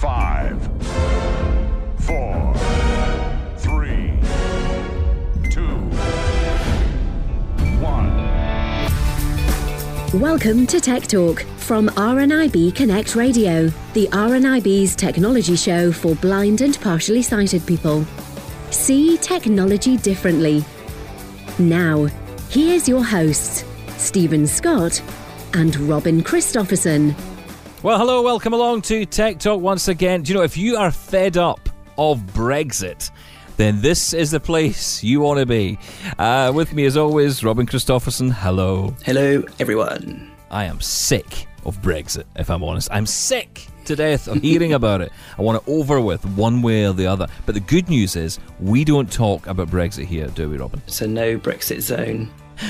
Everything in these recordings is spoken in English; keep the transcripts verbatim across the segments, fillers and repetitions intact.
Five, four, three, two, one. Welcome to Tech Talk from R N I B Connect Radio, the R N I B's technology show for blind and partially sighted people. See technology differently. Now, here's your hosts, Stephen Scott and Robin Christopherson. Well, hello, welcome along to Tech Talk once again. Do you know, if you are fed up of Brexit, then this is the place you want to be. Uh, with me, as always, Robin Christopherson. Hello. Hello, everyone. I am sick of Brexit, if I'm honest. I'm sick to death of hearing about it. I want it over with one way or the other. But the good news is, we don't talk about Brexit here, do we, Robin? So no Brexit zone.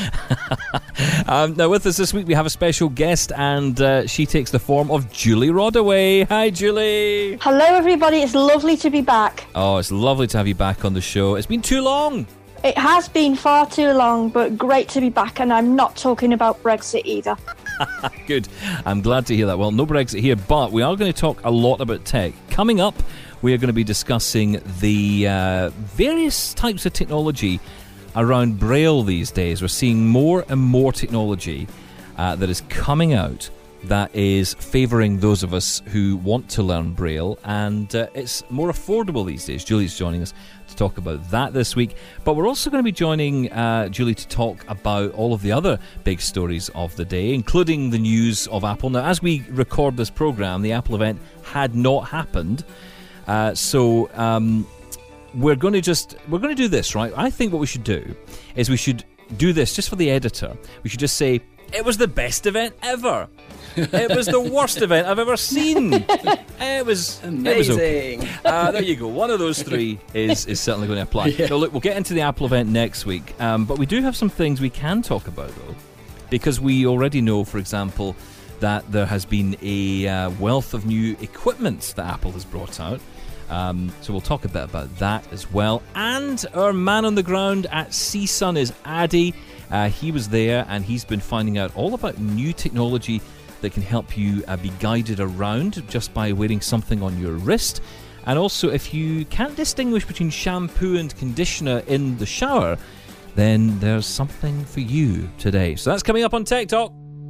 um, now with us this week we have a special guest, and uh, she takes the form of Julie Rodaway. Hi, Julie. Hello everybody, it's lovely to be back. Oh, it's lovely to have you back on the show. It's been too long. It has been far too long, but great to be back, and I'm not talking about Brexit either. Good, I'm glad to hear that. Well, no Brexit here, but we are going to talk a lot about tech. Coming up, we are going to be discussing the uh, various types of technology around Braille these days. We're seeing more and more technology uh, that is coming out that is favouring those of us who want to learn Braille, and uh, it's more affordable these days. Julie's joining us to talk about that this week, but we're also going to be joining uh, Julie to talk about all of the other big stories of the day, including the news of Apple. Now, as we record this programme, the Apple event had not happened, uh, so... Um, We're going to just, we're going to do this, right? I think what we should do is we should do this just for the editor. We should just say, it was the best event ever. It was the worst event I've ever seen. It was amazing. It was okay. uh, there you go. One of those three is, is certainly going to apply. Yeah. So look, we'll get into the Apple event next week. Um, but we do have some things we can talk about, though, because we already know, for example, that there has been a uh, wealth of new equipment that Apple has brought out. Um, so we'll talk a bit about that as well. And our man on the ground at CSUN is Addy. Uh, he was there, and he's been finding out all about new technology that can help you uh, be guided around just by wearing something on your wrist. And also, if you can't distinguish between shampoo and conditioner in the shower, then there's something for you today. So that's coming up on Tech Talk.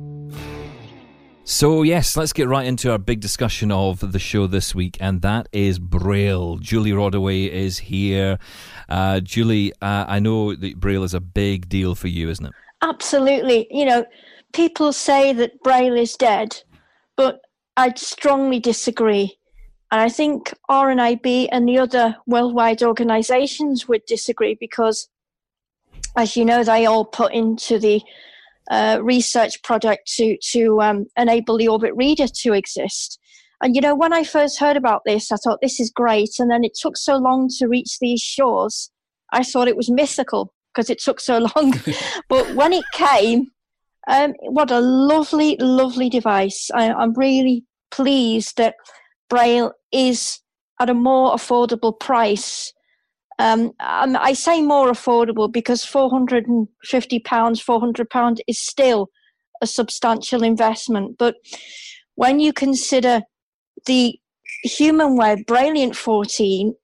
So yes, let's get right into our big discussion of the show this week, and that is Braille. Julie Rodaway is here. Uh, Julie, uh, I know that Braille is a big deal for you, isn't it? Absolutely. You know, people say that Braille is dead, but I strongly disagree. And I think R N I B and the other worldwide organisations would disagree because, as you know, they all put into the Uh, research project to to um, enable the Orbit Reader to exist. And you know, when I first heard about this, I thought this is great, and then it took so long to reach these shores. I thought it was mythical because it took so long. But when it came, um, what a lovely, lovely device. I, I'm really pleased that Braille is at a more affordable price. Um, I say more affordable because four hundred fifty pounds, four hundred pounds is still a substantial investment. But when you consider the HumanWare Brailliant fourteen,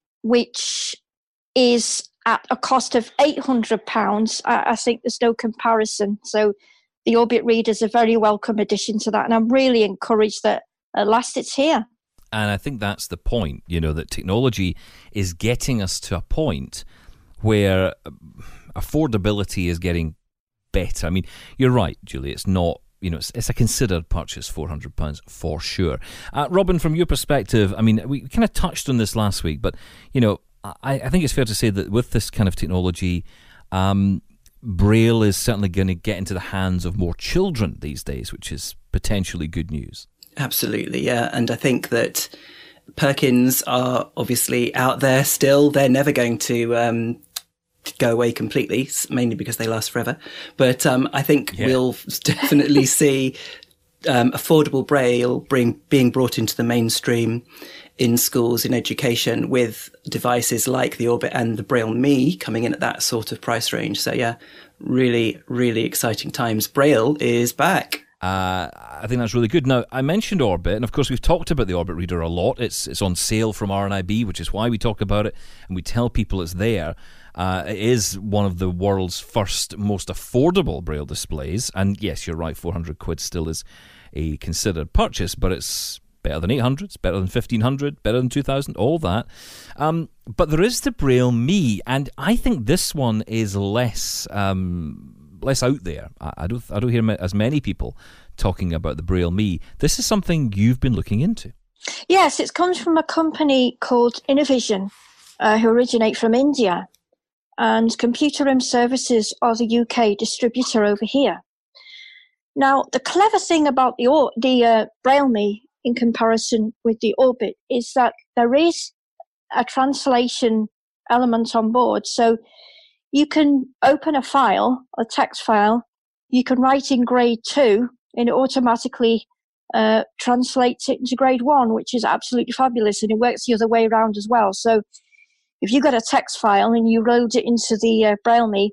which is at a cost of eight hundred pounds, I, I think there's no comparison. So the Orbit Reader is a very welcome addition to that. And I'm really encouraged that at last it's here. And I think that's the point, you know, that technology is getting us to a point where affordability is getting better. I mean, you're right, Julie, it's not, you know, it's, it's a considered purchase, four hundred pounds for sure. Uh, Robin, from your perspective, I mean, we kind of touched on this last week, but, you know, I, I think it's fair to say that with this kind of technology, um, Braille is certainly going to get into the hands of more children these days, which is potentially good news. Absolutely, yeah. And I think that Perkins are obviously out there still. They're never going to um, go away completely, mainly because they last forever. But um, I think yeah. we'll definitely see um, affordable Braille bring, being brought into the mainstream in schools, in education, with devices like the Orbit and the Braille Me coming in at that sort of price range. So yeah, really, really exciting times. Braille is back. Uh, I think that's really good. Now, I mentioned Orbit, and of course we've talked about the Orbit Reader a lot. It's it's on sale from R N I B, which is why we talk about it, and we tell people it's there. Uh, it is one of the world's first, most affordable Braille displays, and yes, you're right, four hundred quid still is a considered purchase, but it's better than eight hundred, it's better than fifteen hundred, better than two thousand, all that. Um, but there is the Braille Me, and I think this one is less... Um, less out there. I don't I don't hear as many people talking about the Braille Me. This is something you've been looking into. Yes, it comes from a company called Innovision, uh, who originate from India. And Computer Room Services are the U K distributor over here. Now, the clever thing about the, or- the uh, Braille Me in comparison with the Orbit is that there is a translation element on board. So you can open a file, a text file, you can write in grade two, and it automatically uh, translates it into grade one, which is absolutely fabulous, and it works the other way around as well. So if you got a text file and you load it into the uh, Braille Me,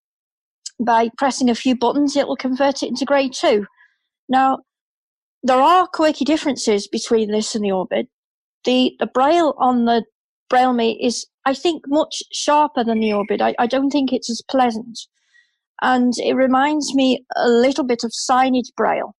by pressing a few buttons, it will convert it into grade two. Now, there are quirky differences between this and the Orbit. The, the Braille on the Braille Me is, I think, much sharper than the Orbit. I, I don't think it's as pleasant. And it reminds me a little bit of signage Braille.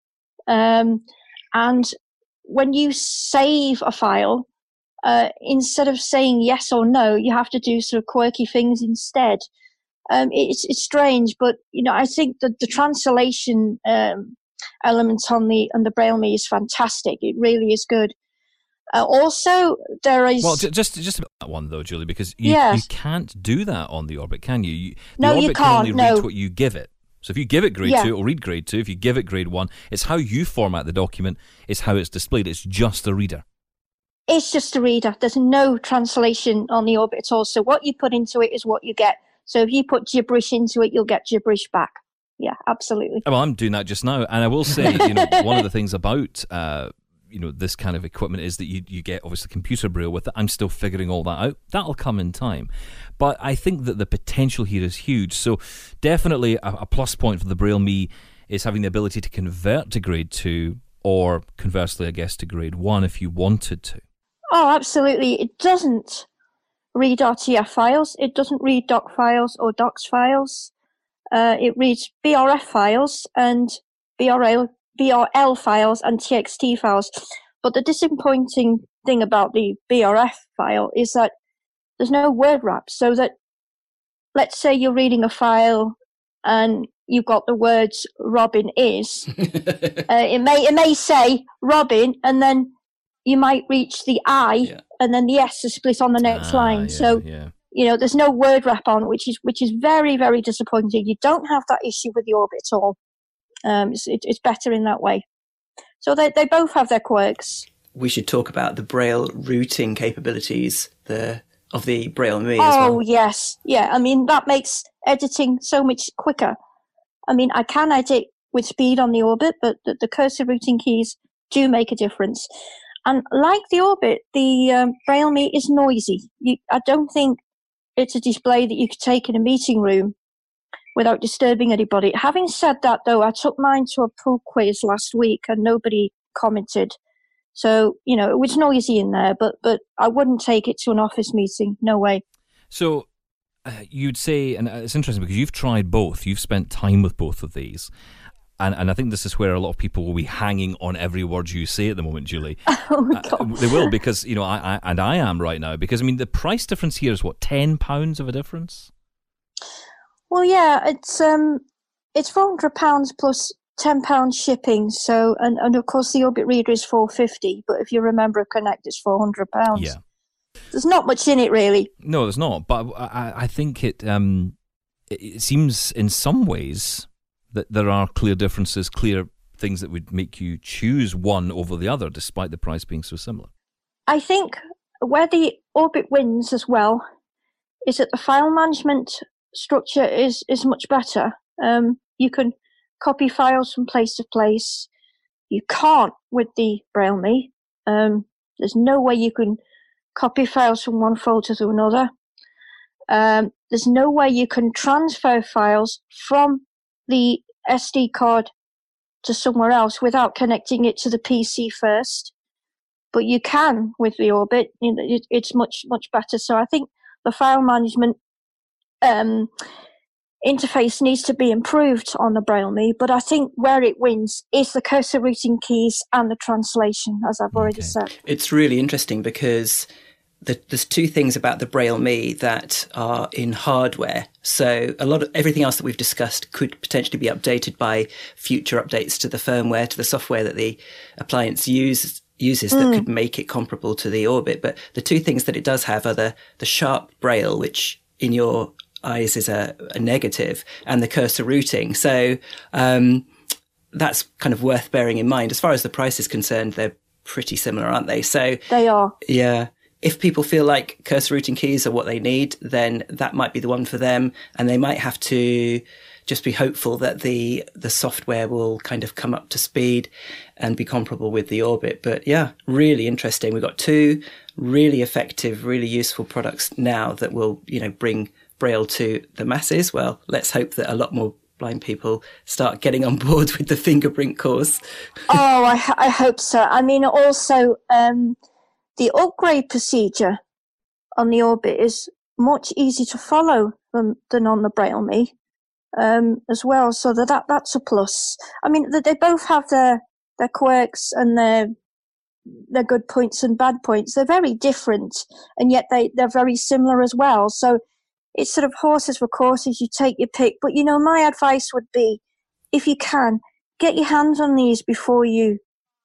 Um, and when you save a file, uh, instead of saying yes or no, you have to do sort of quirky things instead. Um, it's it's strange, but you know, I think that the translation um, element on the on the Braille Me is fantastic. It really is good. Uh, also, there is... Well, just just about that one, though, Julie, because you, yes. you can't do that on the Orbit, can you? you the no, Orbit you can't, can only no. read what you give it. So if you give it grade yeah. two, it'll read grade two. If you give it grade one, it's how you format the document. It's how it's displayed. It's just a reader. It's just a reader. There's no translation on the Orbit at all. So what you put into it is what you get. So if you put gibberish into it, you'll get gibberish back. Yeah, absolutely. Well, I'm doing that just now. And I will say, you know, one of the things about... Uh, you know, this kind of equipment is that you, you get obviously computer Braille with it. I'm still figuring all that out. That'll come in time. But I think that the potential here is huge. So definitely a, a plus point for the Braille Me is having the ability to convert to grade two, or conversely, I guess, to grade one if you wanted to. Oh, absolutely. It doesn't read R T F files. It doesn't read doc files or docs files. Uh, it reads B R F files and B R L B R L files and T X T files. But the disappointing thing about the B R F file is that there's no word wrap. So that, let's say you're reading a file and you've got the words Robin is, uh, it may it may say Robin, and then you might reach the I, yeah. and then the S is split on the next ah, line. Yeah, so yeah. you know, there's no word wrap on, which is which is very, very disappointing. You don't have that issue with the Orbit at all. Um, it's, it, it's better in that way. So they they both have their quirks. We should talk about the Braille routing capabilities the of the Braille Me oh, as well. Oh, yes. Yeah, I mean, that makes editing so much quicker. I mean, I can edit with speed on the Orbit, but the, the cursor routing keys do make a difference. And like the Orbit, the um, Braille Me is noisy. You, I don't think it's a display that you could take in a meeting room without disturbing anybody. Having said that, though, I took mine to a pub quiz last week and nobody commented. So, you know, it was noisy in there, but but I wouldn't take it to an office meeting. No way. So uh, you'd say, and it's interesting because you've tried both. You've spent time with both of these. And and I think this is where a lot of people will be hanging on every word you say at the moment, Julie. Oh, God. Uh, they will, because, you know, I, I and I am right now. Because, I mean, the price difference here is, what, ten pounds of a difference? Well, yeah, it's um, it's four hundred pounds plus ten pounds shipping. So, and, and of course, the Orbit Reader is four hundred fifty pounds. But if you remember Connect, it's four hundred pounds. Yeah. There's not much in it, really. No, there's not. But I, I think it, um, it, it seems in some ways that there are clear differences, clear things that would make you choose one over the other, despite the price being so similar. I think where the Orbit wins as well is that the file management structure is, is much better. Um, you can copy files from place to place. You can't with the Braille Me. Um, there's no way you can copy files from one folder to another. Um, there's no way you can transfer files from the S D card to somewhere else without connecting it to the P C first. But you can with the Orbit. You know, it, it's much, much better. So I think the file management um, interface needs to be improved on the Braille Me, but I think where it wins is the cursor routing keys and the translation, as I've already Okay. said. It's really interesting because the, there's two things about the Braille Me that are in hardware. So a lot of everything else that we've discussed could potentially be updated by future updates to the firmware, to the software that the appliance uses. uses that mm. could make it comparable to the Orbit. But the two things that it does have are the, the sharp Braille, which in your eyes is a, a negative, and the cursor routing. So um, that's kind of worth bearing in mind. As far as the price is concerned, they're pretty similar, aren't they? So they are. Yeah. If people feel like cursor routing keys are what they need, then that might be the one for them. And they might have to just be hopeful that the the software will kind of come up to speed and be comparable with the Orbit. But yeah, really interesting. We've got two really effective, really useful products now that will, you know, bring Braille to the masses. Well, let's hope that a lot more blind people start getting on board with the fingerprint course. Oh, I, I hope so. I mean, also um, the upgrade procedure on the Orbit is much easier to follow than, than on the Braille Me. Um, as well, so that, that that's a plus. I mean, they both have their their quirks and their their good points and bad points. They're very different, and yet they they're very similar as well. So it's sort of horses for courses. You take your pick. But you know, my advice would be, if you can, get your hands on these before you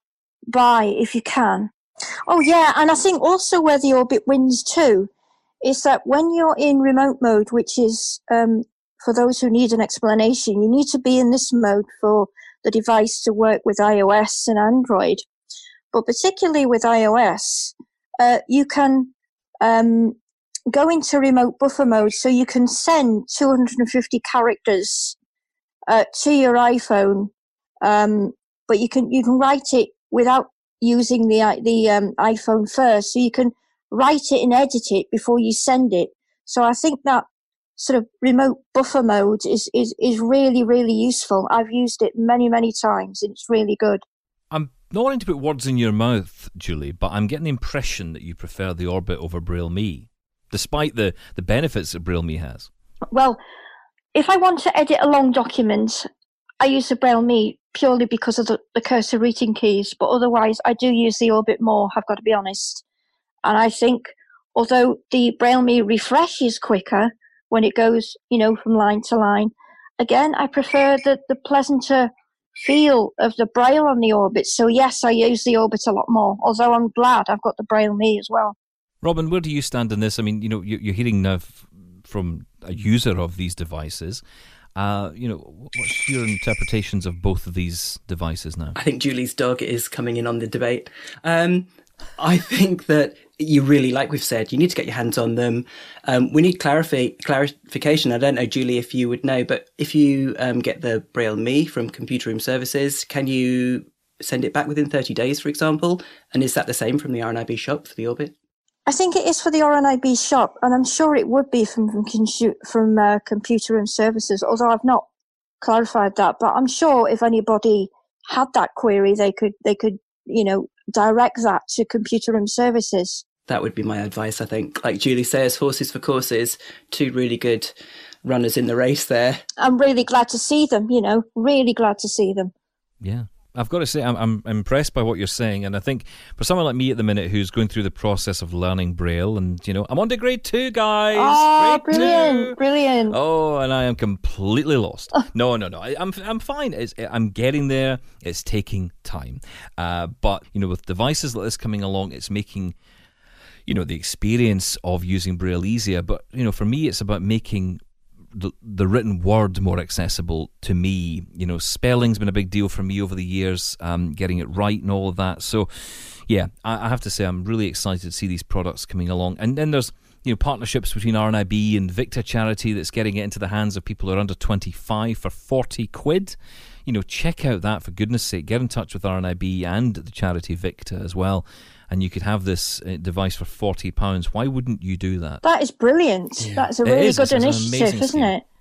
buy, if you can. Oh yeah, and I think also where the Orbit wins too is that when you're in remote mode, which is um, for those who need an explanation, you need to be in this mode for the device to work with iOS and Android. But particularly with iOS, uh, you can um, go into remote buffer mode, so you can send two hundred fifty characters uh, to your iPhone, um, but you can you can write it without using the the um, iPhone first. So you can write it and edit it before you send it. So I think that sort of remote buffer mode is, is, is really, really useful. I've used it many, many times, and it's really good. I'm not wanting to put words in your mouth, Julie, but I'm getting the impression that you prefer the Orbit over Braille Me, despite the, the benefits that Braille Me has. Well, if I want to edit a long document, I use the Braille Me purely because of the, the cursor routing keys, but otherwise I do use the Orbit more, I've got to be honest. And I think, although the Braille Me refreshes quicker when it goes, you know, from line to line, again, I prefer the, the pleasanter feel of the Braille on the Orbit. So yes, I use the Orbit a lot more, although I'm glad I've got the Braille Me as well. Robin, where do you stand in this? I mean, you know, you're hearing now from a user of these devices. Uh, you know, what's your interpretations of both of these devices now? I think Julie's dog is coming in on the debate. Um, I think that you really, like we've said, you need to get your hands on them. Um, we need clarify, clarification. I don't know, Julie, if you would know, but if you um, get the Braille Me from Computer Room Services, can you send it back within thirty days, for example? And is that the same from the R N I B shop for the Orbit? I think it is for the R N I B shop, and I'm sure it would be from from, from uh, Computer Room Services, although I've not clarified that. But I'm sure if anybody had that query, they could they could you know direct that to Computer Room Services. That would be my advice, I think. Like Julie says, horses for courses, two really good runners in the race there. I'm really glad to see them, you know, really glad to see them. Yeah. I've got to say, I'm, I'm impressed by what you're saying, and I think for someone like me at the minute who's going through the process of learning Braille, and, you know, I'm on to grade two, guys! Oh, grade brilliant, two. brilliant. Oh, and I am completely lost. no, no, no, I, I'm I'm fine. It's, I'm getting there. It's taking time. Uh, but, you know, with devices like this coming along, it's making, you know, the experience of using Braille easier. But, you know, for me, it's about making The, the written word more accessible to me. You know, spelling's been a big deal for me over the years, um, getting it right and all of that. So, yeah, I, I have to say I'm really excited to see these products coming along. And then there's, you know, partnerships between R N I B and Victa Charity that's getting it into the hands of people who are under twenty-five for forty quid. You know, check out that, for goodness sake. Get in touch with R N I B and the charity Victa as well, and you could have this uh, device for forty pounds. Why wouldn't you do that? That is brilliant. Yeah. That's a really is, good it's, initiative, it's isn't it?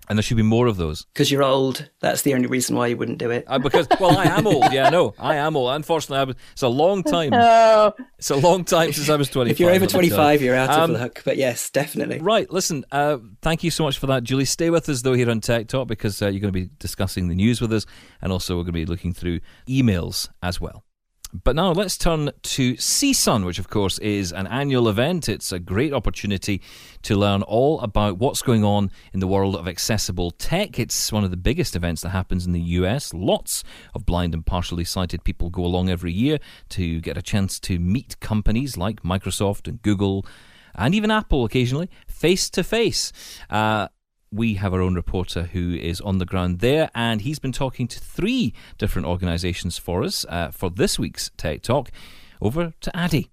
And there should be more of those. Because you're old. That's the only reason why you wouldn't do it. Uh, because, well, I am old. Yeah, no, I am old. Unfortunately, I was, it's a long time. Oh. It's a long time since I was twenty-five. If you're over twenty-five, you're out um, of luck. But yes, definitely. Right, listen, uh, thank you so much for that, Julie. Stay with us, though, here on Tech Talk, because uh, you're going to be discussing the news with us, and also we're going to be looking through emails as well. But now let's turn to C S U N, which of course is an annual event. It's a great opportunity to learn all about what's going on in the world of accessible tech. It's one of the biggest events that happens in the U S. Lots of blind and partially sighted people go along every year to get a chance to meet companies like Microsoft and Google and even Apple occasionally, face to face. Uh, We have our own reporter who is on the ground there, and he's been talking to three different organisations for us uh, for this week's Tech Talk. Over to Addy.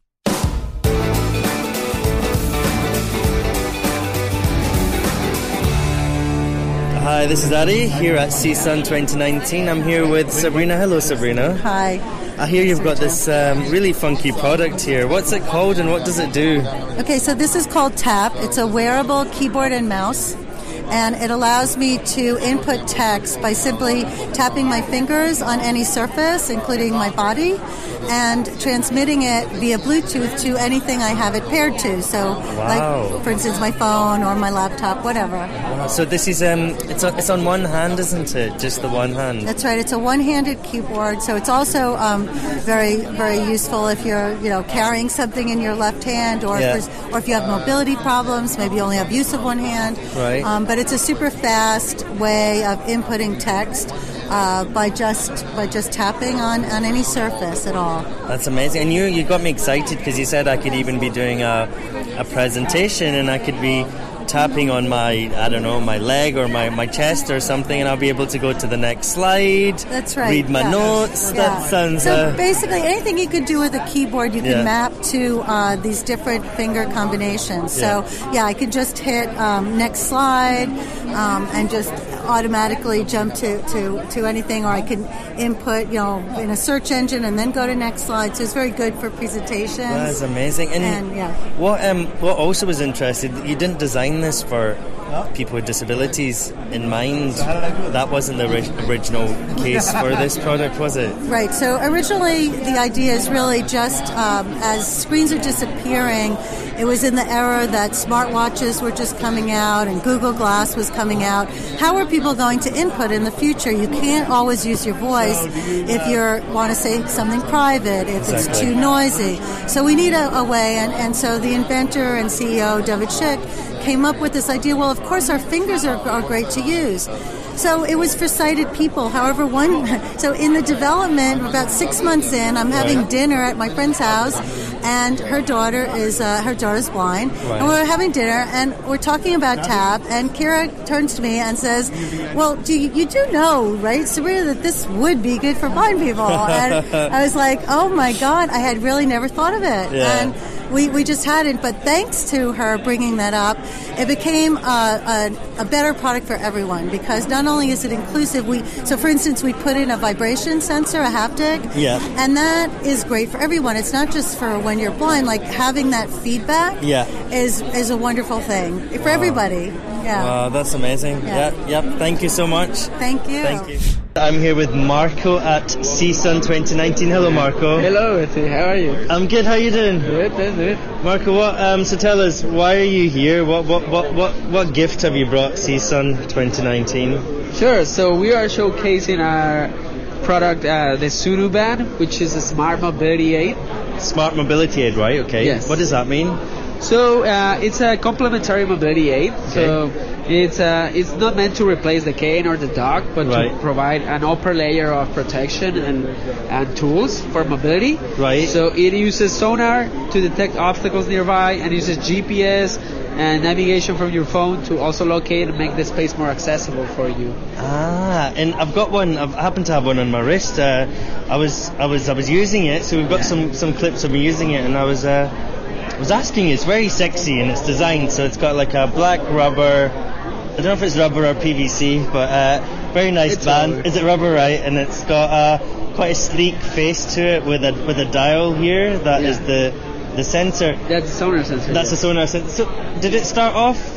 Hi, this is Addy here at C S U N twenty nineteen. I'm here with Sabrina. Hello, Sabrina. Hi. I hear you've got this um, really funky product here. What's it called and what does it do? Okay, so this is called Tap. It's a wearable keyboard and mouse. And it allows me to input text by simply tapping my fingers on any surface, including my body, and transmitting it via Bluetooth to anything I have it paired to. So, wow. like, for instance, my phone or my laptop, whatever. Wow. So this is um, it's on, it's on one hand, isn't it? Just the one hand. That's right. It's a one-handed keyboard, so it's also um, very, very useful if you're, you know, carrying something in your left hand, or Yeah. if there's, or if you have mobility problems, maybe you only have use of one hand. Right. Um, but it's a super fast way of inputting text uh, by just by just tapping on, on any surface at all. That's amazing. And you you got me excited because you said I could even be doing a a presentation and I could be tapping on my, I don't know, my leg or my, my chest or something, and I'll be able to go to the next slide. That's right. Read my yeah. notes. Yeah. That sounds... So uh, basically anything you could do with a keyboard, you can Yeah. map to uh, these different finger combinations. So yeah, I could just hit um, next slide um, and just automatically jump to, to, to anything, or I can input, you know, in a search engine and then go to next slide. So it's very good for presentations. That's amazing. And, And, yeah. what um what also was interesting, you didn't design this for people with disabilities in mind. That wasn't the ori- original case for this product, was it? Right. So originally, the idea is really just um, as screens are disappearing, it was in the era that smartwatches were just coming out and Google Glass was coming out. How are people going to input in the future? You can't always use your voice if you want to say something private, if Exactly. it's too noisy. So we need a, a way, and, and so the inventor and C E O, David Schick, came up with this idea, well, of course our fingers are, are great to use. So it was for sighted people. However, one, so in the development, about six months in, I'm having Right. dinner at my friend's house, and her daughter is uh, her daughter's blind, Right. and we're having dinner, and we're talking about Tap, and Kira turns to me and says, "Well, do you, you do know, right, Sabrina, that this would be good for blind people?" And I was like, "Oh my God, I had really never thought of it." Yeah. And we, we just hadn't, but thanks to her bringing that up, it became a, a, a better product for everyone, because not only is it inclusive, we so for instance, we put in a vibration sensor, a haptic, Yeah. and that is great for everyone. It's not just for when you're blind, like having that feedback Yeah. is, is a wonderful thing for everybody. Yeah. Wow, that's amazing. Yeah. Yep, yep. Thank you so much. Thank you. Thank you. I'm here with Marco at C S U N twenty nineteen. Hello, Marco. Hello, Etsy. How are you? I'm good. How are you doing? Good, good, good. Marco, what? Um, so tell us, why are you here? What, what, what, what, what gift have you brought C S U N twenty nineteen? Sure. So we are showcasing our product, uh, the Sunu Band, which is a smart mobility aid. Smart mobility aid, right? Okay. Yes. What does that mean? So uh, it's a complementary mobility aid. So it's uh, it's not meant to replace the cane or the dock, but Right. to provide an upper layer of protection and and tools for mobility. Right. So it uses sonar to detect obstacles nearby, and uses G P S and navigation from your phone to also locate and make the space more accessible for you. Ah, and I've got one. I've, I happen to have one on my wrist. Uh, I was, I was, I was using it. So we've got Yeah. some, some clips of me using it, and I was, uh, I was asking. It's very sexy in its design. So it's got like a black rubber. I don't know if it's rubber or P V C, but uh, very nice It's band. rubber. Is it rubber, right? And it's got uh, quite a sleek face to it with a with a dial here. That is Yeah. the the sensor. That's a sonar sensor. That's a yes. sonar sensor. So did it start off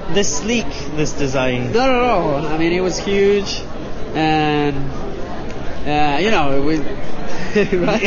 this sleek, this design? Not at all. I mean, it was huge, and uh, you know, we. Right?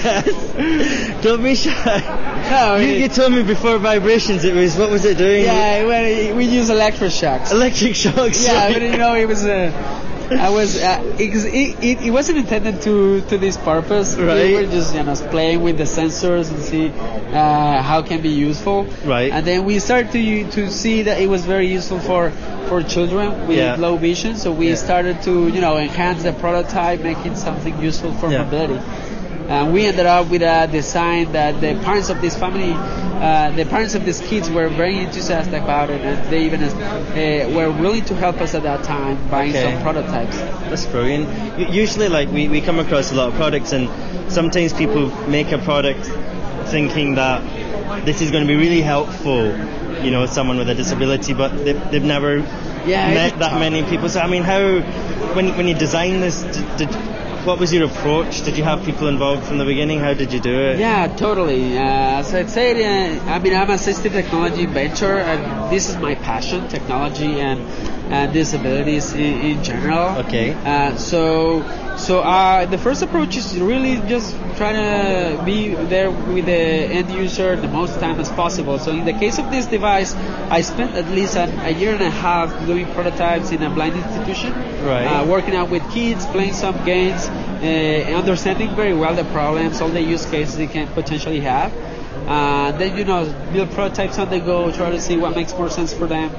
Yes. Don't be shy. No, you, it, you told me before vibrations. It was what was it doing? Yeah, well, we use electric shocks. Electric shocks. Yeah, right. but you know, it was. Uh, I was. Uh, it, it, it wasn't intended to to this purpose. Right. We were just you know playing with the sensors and see uh, how it can be useful. Right. And then we started to to see that it was very useful for for children with yeah. low vision. So we yeah. started to you know enhance the prototype, making something useful for yeah. mobility. And we ended up with a design that the parents of this family, uh, the parents of these kids were very enthusiastic about it, and they even uh, were willing to help us at that time buying okay. some prototypes. That's brilliant. Usually, like we, we come across a lot of products, and sometimes people make a product thinking that this is going to be really helpful, you know, someone with a disability, but they've, they've never yeah, met that many people. So I mean, how when when you designed this, did, did what was your approach? Did you have people involved from the beginning? How did you do it? Yeah, totally. Uh, as I said, uh, I mean, I'm an assistive technology venture, and this is my passion, technology and uh, disabilities in, in general. Okay. Uh, so, so uh, the first approach is really just trying to be there with the end user the most time as possible. So in the case of this device, I spent at least a, a year and a half doing prototypes in a blind institution. Right. Uh, working out with kids, playing some games, uh, understanding very well the problems, all the use cases they can potentially have. Uh, then, you know, build prototypes on the go, try to see what makes more sense for them.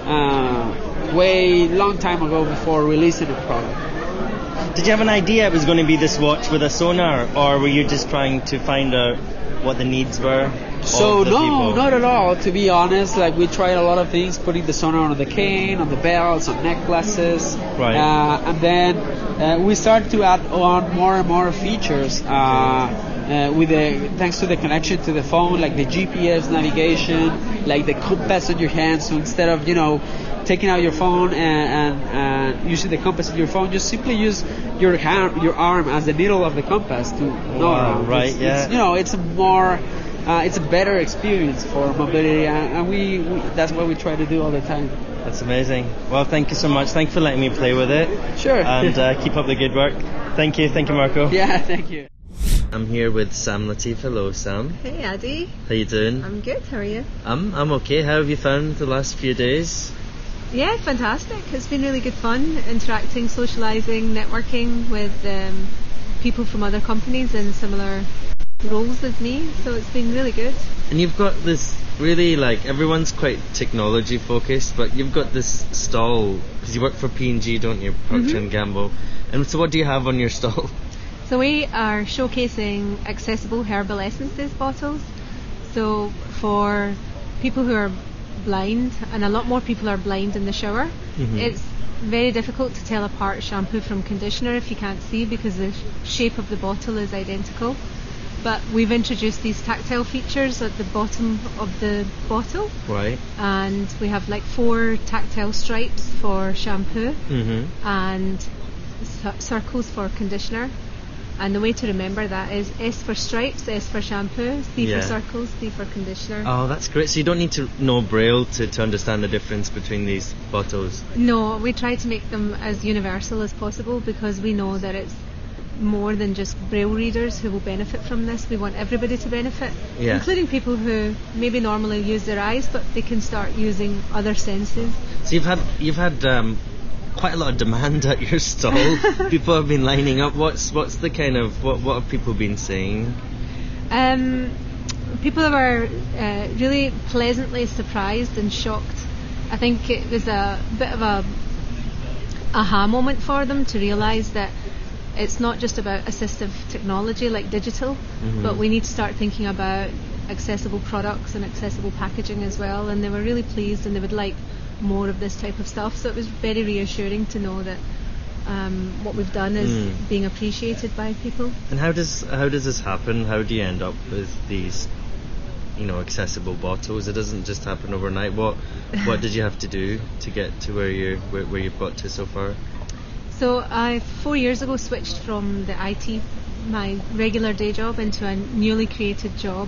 Uh, way long time ago before releasing the product. Did you have an idea it was going to be this watch with a sonar, or were you just trying to find out what the needs were? So the no, people? not at all. To be honest, like we tried a lot of things, putting the sonar on the cane, on the belts, on necklaces, right? Uh, and then uh, we started to add on more and more features. Uh, uh, with the thanks to the connection to the phone, like the G P S navigation, like the compass on your hand. So instead of you know taking out your phone and, and uh, using the compass of your phone, just simply use your hand, your arm as the needle of the compass to know around. Right? It's, yeah. It's, you know, it's a more Uh, it's a better experience for mobility, and, and we, we that's what we try to do all the time. That's amazing. Well, thank you so much. Thank you for letting me play with it. Sure. And uh, keep up the good work. Thank you. Thank you, Marco. Yeah, thank you. I'm here with Sam Latif. Hello, Sam. Hey, Addy. How you doing? I'm good. How are you? I'm I'm okay. How have you found the last few days? Yeah, fantastic. It's been really good fun interacting, socialising, networking with um, people from other companies in similar roles as me, so it's been really good. And you've got this really, like, everyone's quite technology focused, but you've got this stall because you work for P and G, don't you, Procter mm-hmm. and Gamble? And so what do you have on your stall? So we are showcasing accessible herbal essences bottles. So for people who are blind, and a lot more people are blind in the shower, mm-hmm. it's very difficult to tell apart shampoo from conditioner if you can't see, because the shape of the bottle is identical. But we've introduced these tactile features at the bottom of the bottle. Right. And we have like four tactile stripes for shampoo mm-hmm. and c- circles for conditioner. And the way to remember that is S for stripes, S for shampoo, C yeah. for circles, C for conditioner. Oh, that's great. So you don't need to know Braille to, to understand the difference between these bottles? No, we try to make them as universal as possible, because we know that it's more than just Braille readers who will benefit from this. We want everybody to benefit, yeah. including people who maybe normally use their eyes, but they can start using other senses. So you've had you've had um, quite a lot of demand at your stall. People have been lining up. What's what's the kind of what what have people been saying? Um, people were uh, really pleasantly surprised and shocked. I think it was a bit of a aha moment for them to realise that it's not just about assistive technology like digital, mm-hmm. but we need to start thinking about accessible products and accessible packaging as well. And they were really pleased, and they would like more of this type of stuff. So it was very reassuring to know that um, what we've done is mm. being appreciated by people. And how does how does this happen? How do you end up with these, you know, accessible bottles? It doesn't just happen overnight. What what did you have to do to get to where you where, where you've got to so far? So I four years ago switched from the I T, my regular day job, into a newly created job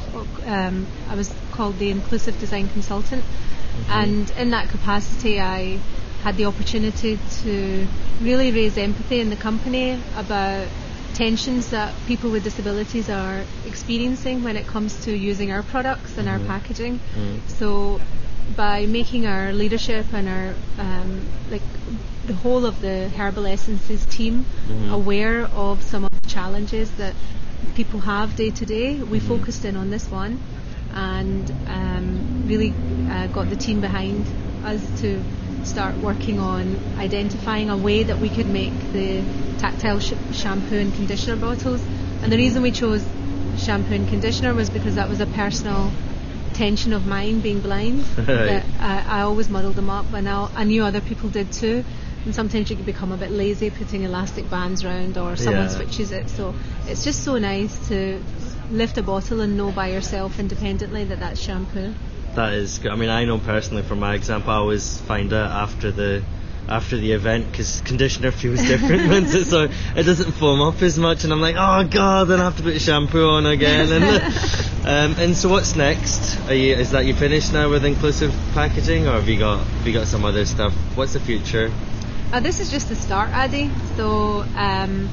um, I was called the Inclusive Design Consultant, mm-hmm. and in that capacity I had the opportunity to really raise empathy in the company about tensions that people with disabilities are experiencing when it comes to using our products and mm-hmm. our packaging. Mm-hmm. So by making our leadership and our um, like the whole of the Herbal Essences team mm-hmm. aware of some of the challenges that people have day to day, we mm-hmm. focused in on this one and um, really uh, got the team behind us to start working on identifying a way that we could make the tactile sh- shampoo and conditioner bottles. And the reason we chose shampoo and conditioner was because that was a personal tension of mine, being blind. That I, I always muddled them up, and I, I knew other people did too. And sometimes you can become a bit lazy putting elastic bands around, or someone yeah. switches it. So it's just so nice to lift a bottle and know by yourself independently that that's shampoo. That is good. I mean, I know personally from my example, I always find out after the after the event, because conditioner feels different once it, so it doesn't foam up as much, and I'm like, oh god, then I have to put shampoo on again. And um, and so what's next? Are you is that you finished now with inclusive packaging, or have you got have you got some other stuff? What's the future? Uh, this is just the start, Addy. So um,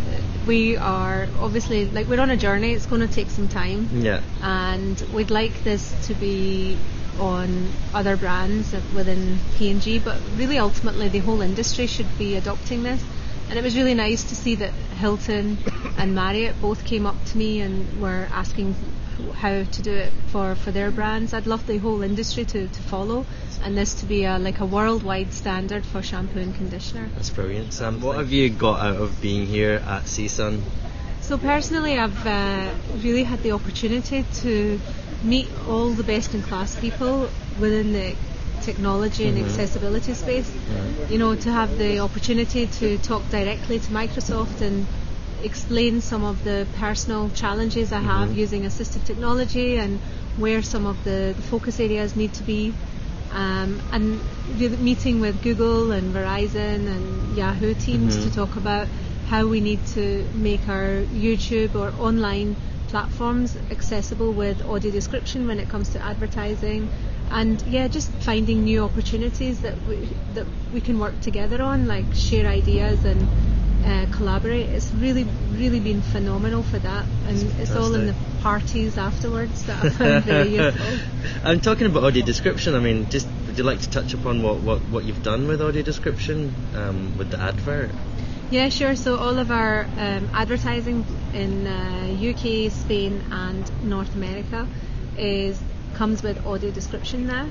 we are obviously, like, we're on a journey. It's going to take some time. Yeah. And we'd like this to be on other brands within P and G, but really ultimately the whole industry should be adopting this. And it was really nice to see that Hilton and Marriott both came up to me and were asking how to do it for, for their brands. I'd love the whole industry to, to follow, and this to be a, like a worldwide standard for shampoo and conditioner. That's brilliant. Sam, what have you got out of being here at CSUN? So personally, I've uh, really had the opportunity to meet all the best in class people within the technology and mm-hmm. accessibility space. Mm-hmm. You know, to have the opportunity to talk directly to Microsoft and explain some of the personal challenges I mm-hmm. have using assistive technology and where some of the, the focus areas need to be. Um, and really meeting with Google and Verizon and Yahoo teams mm-hmm. to talk about how we need to make our YouTube or online platforms accessible with audio description when it comes to advertising, and yeah, just finding new opportunities that we that we can work together on, like share ideas and uh, collaborate. It's really, really been phenomenal for that, and it's Fantastic. All in the parties afterwards that I found very useful. I'm talking about audio description. I mean, just would you like to touch upon what, what, what you've done with audio description um, with the advert? Yeah, sure. So all of our um, advertising in uh, U K, Spain and North America is comes with audio description now,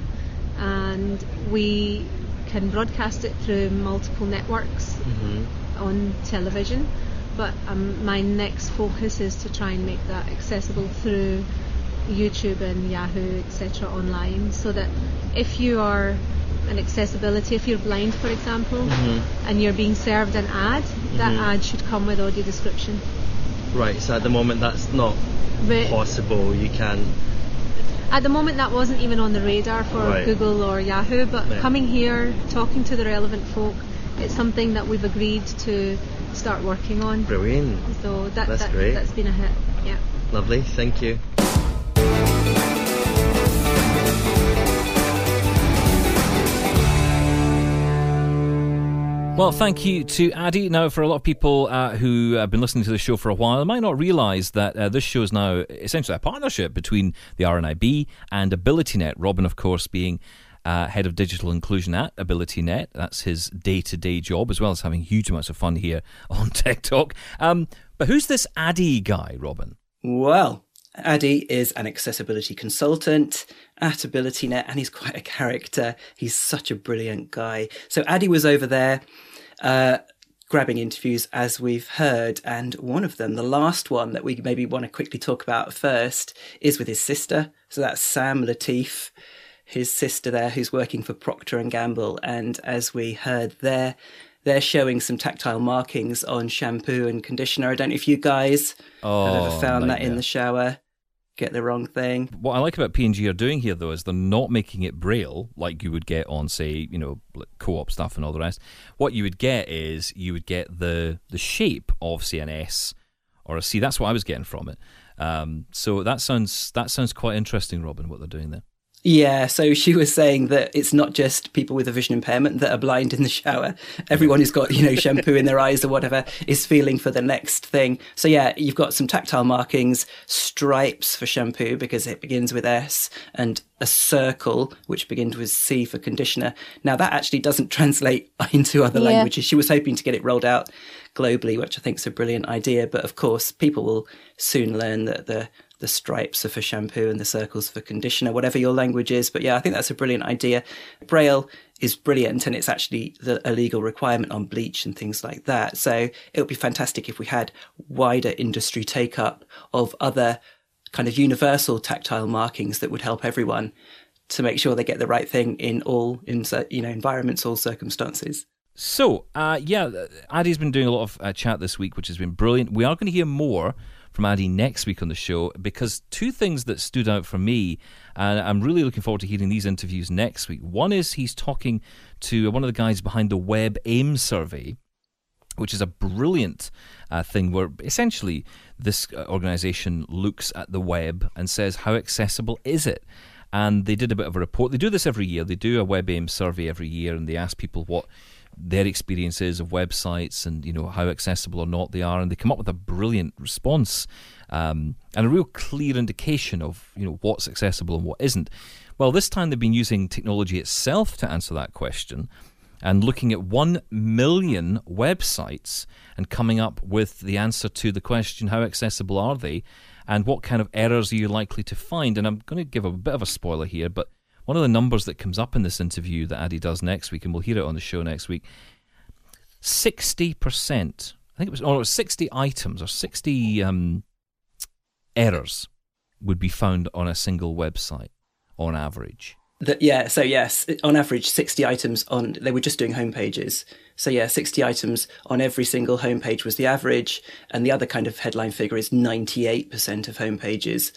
and we can broadcast it through multiple networks mm-hmm. on television. But um, my next focus is to try and make that accessible through YouTube and Yahoo, et cetera, online, so that if you are an accessibility, if you're blind, for example, mm-hmm. and you're being served an ad, mm-hmm. that ad should come with audio description. Right, so at the moment that's not but possible, you can... At the moment that wasn't even on the radar for right. Google or Yahoo, but yeah. coming here, talking to the relevant folk, it's something that we've agreed to start working on. Brilliant. So that, that's that, great. That's been a hit, yeah. Lovely, thank you. Well, thank you to Addy. Now, for a lot of people uh, who have been listening to the show for a while, might not realise that uh, this show is now essentially a partnership between the R N I B and AbilityNet. Robin, of course, being uh, head of digital inclusion at AbilityNet. That's his day-to-day job, as well as having huge amounts of fun here on Tech Talk. Um, but who's this Addy guy, Robin? Well, Addy is an accessibility consultant at AbilityNet, and he's quite a character. He's such a brilliant guy. So Addy was over there uh, grabbing interviews, as we've heard, and one of them, the last one that we maybe want to quickly talk about first, is with his sister. So that's Sam Latif, his sister there, who's working for Procter and Gamble. And as we heard there, they're showing some tactile markings on shampoo and conditioner. I don't know if you guys oh, have ever found that in the shower. Get the wrong thing. What I like about P and G are doing here, though, is they're not making it braille like you would get on, say, you know, Co-op stuff and all the rest. What you would get is you would get the the shape of, say, an S or a C. That's what I was getting from it. Um, so that sounds that sounds quite interesting, Robin, what they're doing there. Yeah, so she was saying that it's not just people with a vision impairment that are blind in the shower. Everyone who's got, you know, shampoo in their eyes or whatever is feeling for the next thing. So yeah, you've got some tactile markings, stripes for shampoo because it begins with S, and a circle which begins with C for conditioner. Now that actually doesn't translate into other Yeah. languages. She was hoping to get it rolled out globally, which I think is a brilliant idea. But of course, people will soon learn that the the stripes are for shampoo and the circles for conditioner, whatever your language is. But yeah, I think that's a brilliant idea. Braille is brilliant, and it's actually the, a legal requirement on bleach and things like that. So it would be fantastic if we had wider industry take up of other kind of universal tactile markings that would help everyone to make sure they get the right thing in all, in you know, environments, all circumstances. So, uh, yeah, Addy's been doing a lot of uh, chat this week, which has been brilliant. We are going to hear more from Addy next week on the show, because two things that stood out for me, and I'm really looking forward to hearing these interviews next week. One is he's talking to one of the guys behind the WebAIM survey, which is a brilliant uh, thing where essentially this organisation looks at the web and says, how accessible is it? And they did a bit of a report. They do this every year. They do a WebAIM survey every year, and they ask people what their experiences of websites and, you know, how accessible or not they are, and they come up with a brilliant response um, and a real clear indication of, you know, what's accessible and what isn't. Well, this time they've been using technology itself to answer that question and looking at one million websites and coming up with the answer to the question, how accessible are they and what kind of errors are you likely to find? And I'm going to give a bit of a spoiler here, but one of the numbers that comes up in this interview that Addy does next week, and we'll hear it on the show next week, sixty percent, I think it was, or it was sixty items or sixty um, errors would be found on a single website on average. That, yeah, so yes, on average, sixty items on, they were just doing homepages. So yeah, sixty items on every single homepage was the average. And the other kind of headline figure is ninety-eight percent of homepages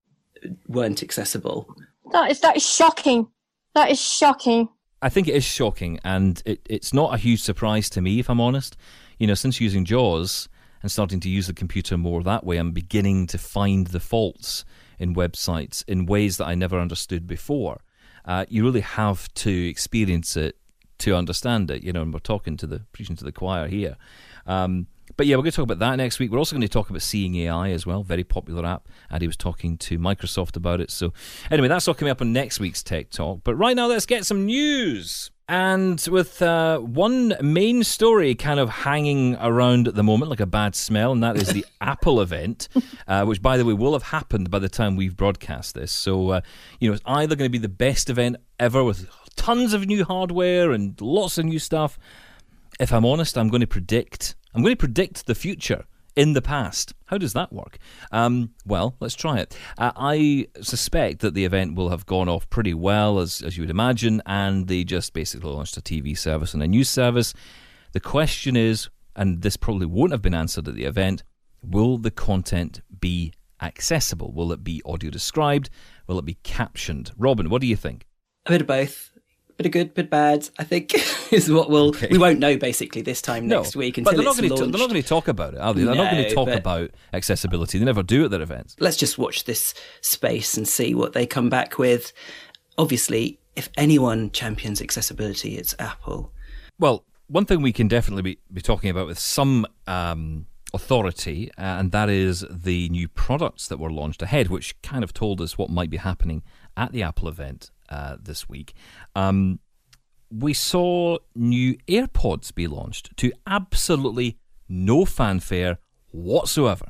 weren't accessible. That is that is shocking. That is shocking. I think it is shocking, and it, it's not a huge surprise to me, if I'm honest. You know, since using JAWS and starting to use the computer more that way, I'm beginning to find the faults in websites in ways that I never understood before. Uh, you really have to experience it to understand it, you know, and we're talking to the, preaching to the choir here. Um, But yeah, we're going to talk about that next week. We're also going to talk about Seeing A I as well, very popular app. And he was talking to Microsoft about it. So anyway, that's all coming up on next week's Tech Talk. But right now, let's get some news. And with uh, one main story kind of hanging around at the moment like a bad smell, and that is the Apple event, uh, which, by the way, will have happened by the time we've broadcast this. So, uh, you know, it's either going to be the best event ever with tons of new hardware and lots of new stuff. If I'm honest, I'm going to predict... I'm going to predict the future in the past. How does that work? Um, well, let's try it. Uh, I suspect that the event will have gone off pretty well, as as you would imagine, and they just basically launched a T V service and a news service. The question is, and this probably won't have been answered at the event, will the content be accessible? Will it be audio described? Will it be captioned? Robin, what do you think? A bit of both. Bit of good, bit bad, I think, is what we'll... Okay. We won't know, basically, this time no, next week until but they're it's not going launched. To, they're not going to talk about it, are they? They're no, not going to talk but... about accessibility. They never do at their events. Let's just watch this space and see what they come back with. Obviously, if anyone champions accessibility, it's Apple. Well, one thing we can definitely be, be talking about with some um, authority, uh, and that is the new products that were launched ahead, which kind of told us what might be happening at the Apple event uh, this week. Um, we saw new AirPods be launched to absolutely no fanfare whatsoever.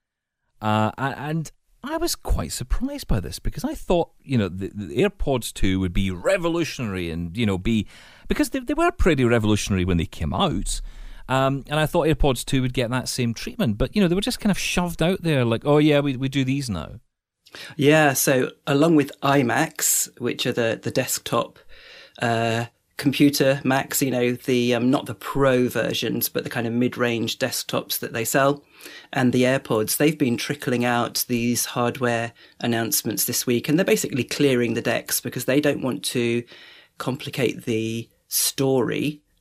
Uh, and I was quite surprised by this because I thought, you know, the, the AirPods two would be revolutionary and, you know, be... Because they, they were pretty revolutionary when they came out. Um, and I thought AirPods two would get that same treatment. But, you know, they were just kind of shoved out there like, oh, yeah, we we do these now. Yeah, so along with iMacs, which are the, the desktop uh, computer Macs, you know, the um, not the Pro versions, but the kind of mid-range desktops that they sell, and the AirPods, they've been trickling out these hardware announcements this week, and they're basically clearing the decks because they don't want to complicate the story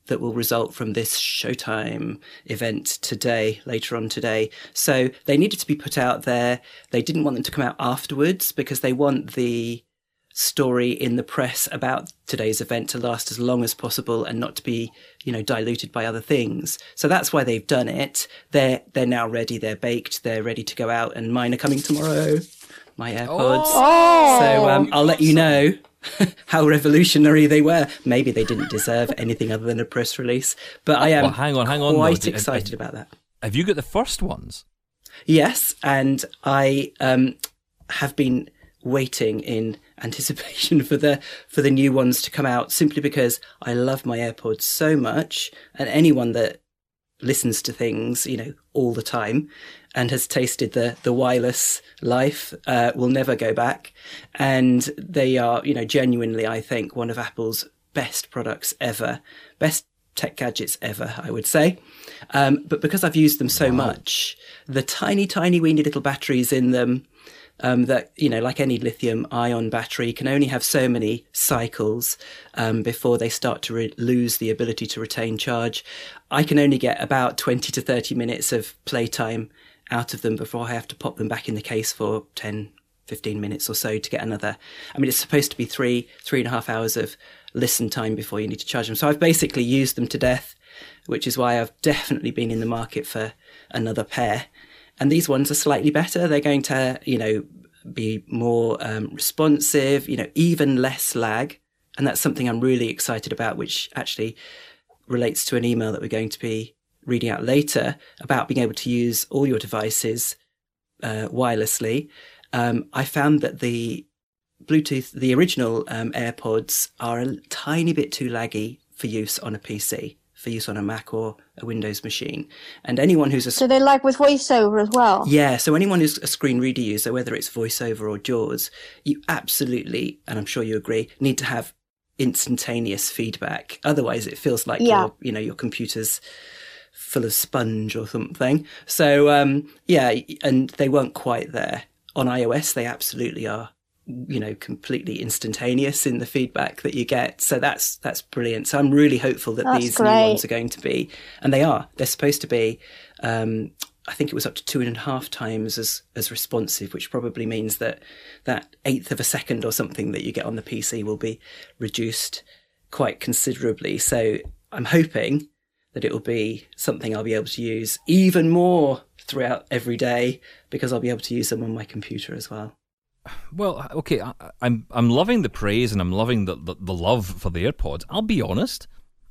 that will result from this Showtime event today, later on today. So they needed to be put out there. They didn't want them to come out afterwards because they want the story in the press about today's event to last as long as possible and not to be, you know, diluted by other things. So that's why they've done it. They're they're now ready. They're baked. They're ready to go out, and mine are coming tomorrow. My AirPods. Oh. So um, I'll let you know how revolutionary they were. Maybe they didn't deserve anything other than a press release, but I am well, hang on, hang on, quite though. excited have, about that. Have you got the first ones? Yes, and I um, have been waiting in anticipation for the for the new ones to come out, simply because I love my AirPods so much, and anyone that listens to things, you know, all the time and has tasted the the wireless life uh, will never go back. And they are, you know, genuinely, I think, one of Apple's best products ever, best tech gadgets ever, I would say. Um, but because I've used them so wow. much, the tiny, tiny weeny little batteries in them, Um, that, you know, like any lithium ion battery, can only have so many cycles um, before they start to re- lose the ability to retain charge. I can only get about twenty to thirty minutes of playtime out of them before I have to pop them back in the case for ten, fifteen minutes or so to get another. I mean, it's supposed to be three, three and a half hours of listen time before you need to charge them. So I've basically used them to death, which is why I've definitely been in the market for another pair. And these ones are slightly better. They're going to, you know, be more um, responsive, you know, even less lag. And that's something I'm really excited about, which actually relates to an email that we're going to be reading out later about being able to use all your devices uh, wirelessly. Um, I found that the Bluetooth, the original um, AirPods are a tiny bit too laggy for use on a P C, for use on a Mac or a Windows machine. And anyone who's a... So they lag with VoiceOver as well? Yeah, so anyone who's a screen reader user, whether it's VoiceOver or JAWS, you absolutely, and I'm sure you agree, need to have instantaneous feedback. Otherwise it feels like yeah. your, you know, your computer's full of sponge or something. So, um, yeah, and they weren't quite there. On iOS, they absolutely are, you know, completely instantaneous in the feedback that you get. So that's that's brilliant. So I'm really hopeful that that's these great. new ones are going to be, and they are, they're supposed to be, um, I think it was up to two and a half times as, as responsive, which probably means that that eighth of a second or something that you get on the P C will be reduced quite considerably. So I'm hoping that it will be something I'll be able to use even more throughout every day, because I'll be able to use them on my computer as well. Well, okay, I, I'm I'm loving the praise and I'm loving the, the, the love for the AirPods. I'll be honest,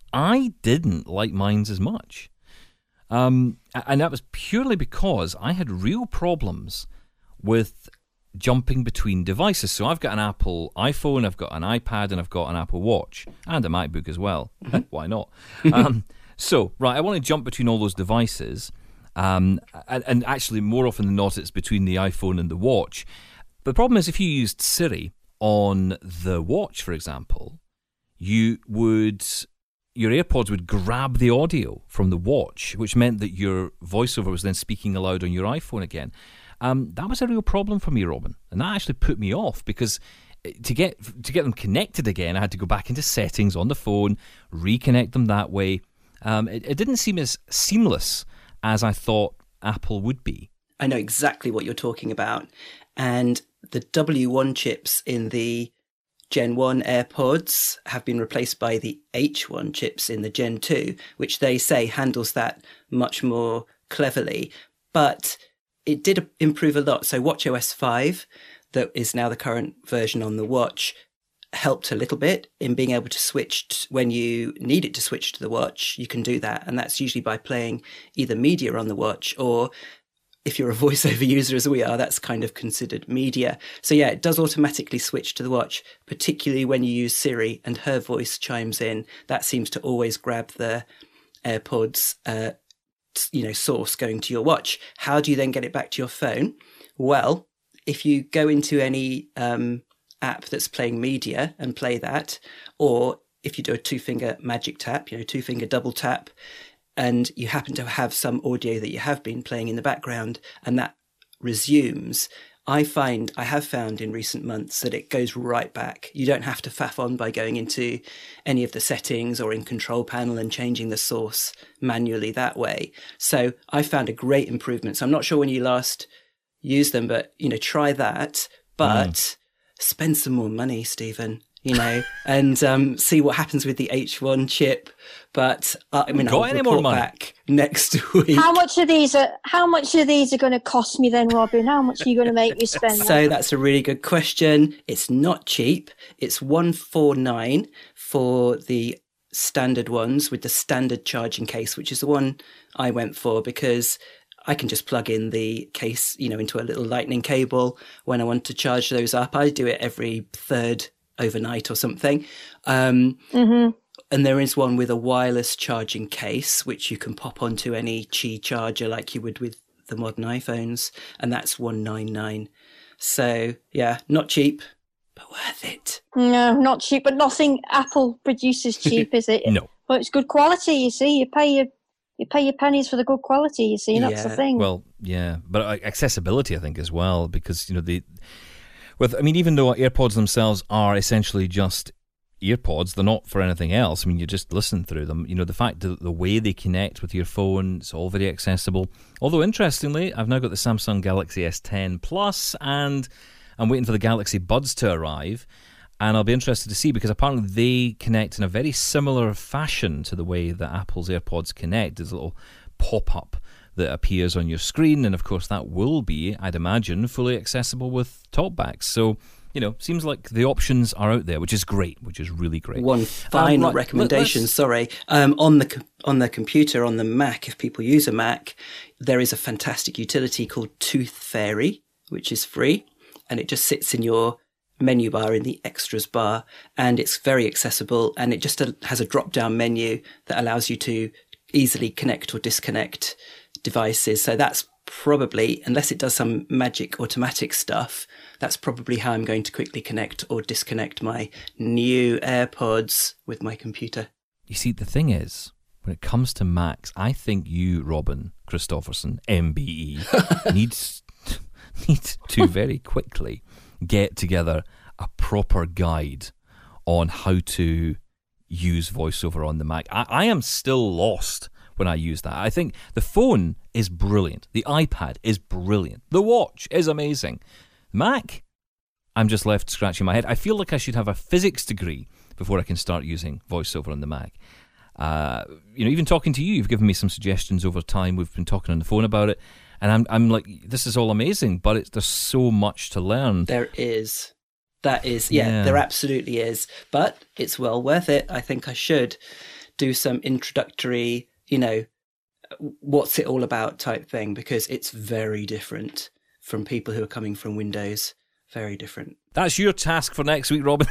I didn't like mine as much. Um, and that was purely because I had real problems with jumping between devices. So I've got an Apple iPhone, I've got an iPad, and I've got an Apple Watch, and a MacBook as well. Why not? um, so, right, I want to jump between all those devices. Um, and, and actually, more often than not, it's between the iPhone and the Watch. But the problem is, if you used Siri on the Watch, for example, you would... your AirPods would grab the audio from the Watch, which meant that your voiceover was then speaking aloud on your iPhone again. Um, that was a real problem for me, Robin, and that actually put me off, because to get to get them connected again, I had to go back into settings on the phone, reconnect them that way. Um, it, it didn't seem as seamless as I thought Apple would be. I know exactly what you're talking about, and the W one chips in the Gen one AirPods have been replaced by the H one chips in the Gen two, which they say handles that much more cleverly. But it did improve a lot. So WatchOS five, that is now the current version on the Watch, helped a little bit in being able to switch t- when you need it to switch to the Watch. You can do that. And that's usually by playing either media on the Watch, or if you're a voiceover user as we are, that's kind of considered media. So yeah, it does automatically switch to the Watch, particularly when you use Siri and her voice chimes in. That seems to always grab the AirPods, uh, you know, source going to your Watch. How do you then get it back to your phone? Well, if you go into any um, app that's playing media and play that, or if you do a two-finger magic tap, you know, two-finger double tap, and you happen to have some audio that you have been playing in the background, and that resumes, I find, I have found in recent months that it goes right back. You don't have to faff on by going into any of the settings or in control panel and changing the source manually that way. So I found a great improvement. So I'm not sure when you last used them, but, you know, try that, but mm. spend some more money, Stephen, you know, and um, see what happens with the H one chip. But uh, I mean, Got I'll report back next week. How much of these are How much of these are going to cost me then, Robin? How much are you going to make me spend? So that's a really good question. It's not cheap. It's one forty-nine for the standard ones with the standard charging case, which is the one I went for because I can just plug in the case, you know, into a little lightning cable when I want to charge those up. I do it every third overnight or something. Um, mm-hmm. And there is one with a wireless charging case, which you can pop onto any Qi charger like you would with the modern iPhones. And that's one ninety-nine. So, yeah, not cheap, but worth it. No, not cheap, but nothing Apple produces cheap, is it? No. But it's good quality, you see. You pay your You pay your pennies for the good quality, you see. That's yeah. the thing. Well, yeah. But accessibility, I think, as well, because, you know, the... With, I mean, even though AirPods themselves are essentially just earpods, they're not for anything else. I mean, you just listen through them. You know, the fact that the way they connect with your phone, it's all very accessible. Although, interestingly, I've now got the Samsung Galaxy S ten Plus, and I'm waiting for the Galaxy Buds to arrive. And I'll be interested to see, because apparently they connect in a very similar fashion to the way that Apple's AirPods connect. There's a little pop-up that appears on your screen, and of course that will be, I'd imagine, fully accessible with talkbacks. So, you know, seems like the options are out there, which is great, which is really great. One final um, right, recommendation, let's... sorry. Um, on the on the computer, on the Mac, if people use a Mac, there is a fantastic utility called Tooth Fairy, which is free, and it just sits in your menu bar in the extras bar, and it's very accessible, and it just has a drop-down menu that allows you to easily connect or disconnect devices. So that's probably, unless it does some magic automatic stuff, that's probably how I'm going to quickly connect or disconnect my new AirPods with my computer. You see, the thing is, when it comes to Macs, I think you, Robin Christopherson, M B E, needs needs to very quickly get together a proper guide on how to use VoiceOver on the Mac. I, I am still lost when I use that. I think the phone is brilliant. The iPad is brilliant. The watch is amazing. Mac, I'm just left scratching my head. I feel like I should have a physics degree before I can start using VoiceOver on the Mac. Uh, you know, even talking to you, you've given me some suggestions over time. We've been talking on the phone about it. And I'm I'm like, this is all amazing, but it's, there's so much to learn. There is. That is, yeah, yeah, there absolutely is. But it's well worth it. I think I should do some introductory, you know, what's it all about type thing, because it's very different from people who are coming from Windows. Very different. That's your task for next week, Robin.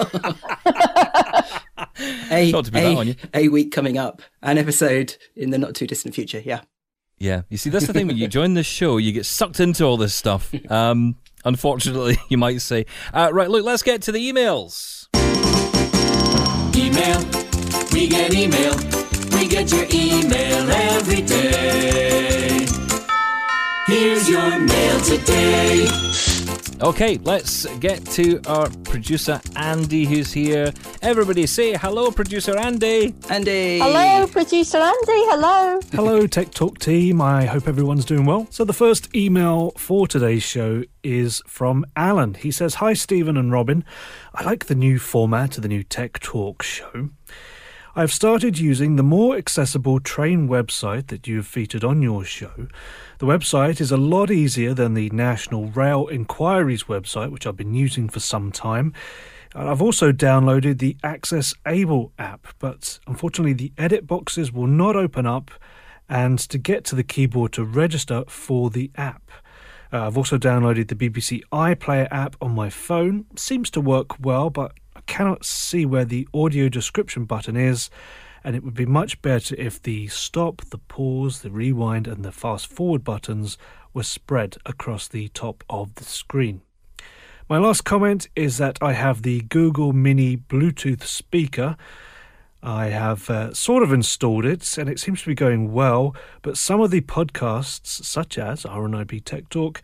a, not to be a, that on you. A week coming up, an episode in the not too distant future, yeah. Yeah, you see, that's the thing. When you join this show, you get sucked into all this stuff. Um, unfortunately, you might say. Uh, right, look, let's get to the emails. Email. We get email. We get your email every day. Here's your mail today. Okay, let's get to our producer Andy, who's here. Everybody say hello, producer Andy. Andy. Hello, producer Andy. Hello. Hello, Tech Talk team. I hope everyone's doing well. So the first email for today's show is from Alan. He says, "Hi, Stephen and Robin. I like the new format of the new Tech Talk show. I've started using the more accessible train website that you have featured on your show. The website is a lot easier than the National Rail Inquiries website, which I've been using for some time. I've also downloaded the Access Able app, but unfortunately the edit boxes will not open up, and to get to the keyboard to register for the app. Uh, I've also downloaded the B B C iPlayer app on my phone. Seems to work well, but I cannot see where the audio description button is, and it would be much better if the stop, the pause, the rewind and the fast forward buttons were spread across the top of the screen. My last comment is that I have the Google Mini Bluetooth speaker. I have uh, sort of installed it, and it seems to be going well, but some of the podcasts, such as R N I B Tech Talk,